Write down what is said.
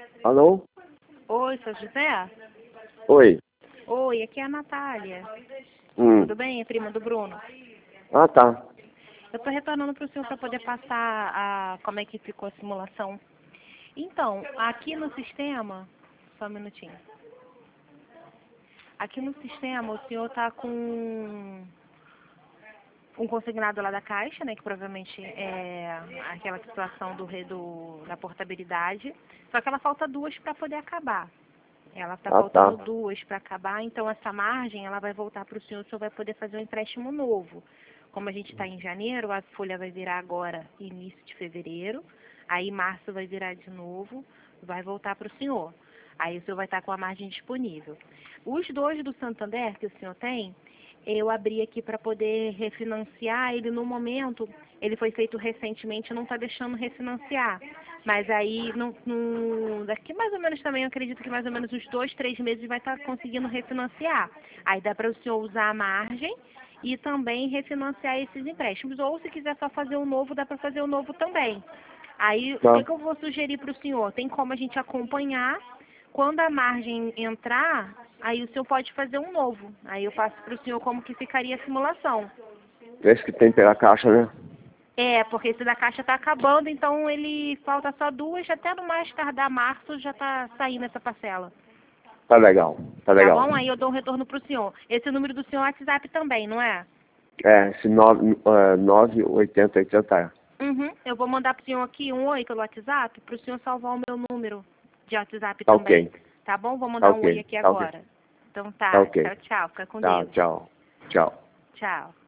Alô? Oi, seu José? Oi. Oi, aqui é a Natália. Hum. Tudo bem? É prima do Bruno. Ah, tá. Eu estou retornando para o senhor para poder passar como é que ficou a simulação. Então, aqui no sistema... Só um minutinho. Aqui no sistema, o senhor está com um consignado lá da Caixa, né, que provavelmente é aquela situação da portabilidade, só que ela falta 2 para poder acabar. Ela está Ah, tá. faltando 2 para acabar, então essa margem ela vai voltar para o senhor vai poder fazer um empréstimo novo. Como a gente está em janeiro, a folha vai virar agora início de fevereiro, aí março vai virar de novo, vai voltar para o senhor. Aí o senhor vai estar com a margem disponível. Os 2 do Santander que o senhor tem, eu abri aqui para poder refinanciar. Ele no momento, ele foi feito recentemente, não está deixando refinanciar. Mas aí, daqui mais ou menos também, eu acredito que mais ou menos uns 2, 3 meses vai estar conseguindo refinanciar. Aí dá para o senhor usar a margem e também refinanciar esses empréstimos. Ou se quiser só fazer um novo, dá para fazer um novo também. Aí, o Tá. que eu vou sugerir para o senhor? Tem como a gente acompanhar. Quando a margem entrar, aí o senhor pode fazer um novo. Aí eu passo para o senhor como que ficaria a simulação. Esse que tem pela caixa, né? É, porque esse da Caixa está acabando, então ele falta só 2, até no mais tardar março já está saindo essa parcela. Tá legal. Tá Tá legal. bom? Aí eu dou um retorno para o senhor. Esse número do senhor é WhatsApp também, não é? É, esse 98080. Uhum. Eu vou mandar para o senhor aqui um oi pelo WhatsApp, para o senhor salvar o meu número de WhatsApp Tá também. ok. Tá bom? Vou Tá mandar um oi ok. aqui Tá ok. agora. Então Tá tá. ok. Tchau, tchau. Fica com Tá, Deus. tchau. Tchau. Tchau.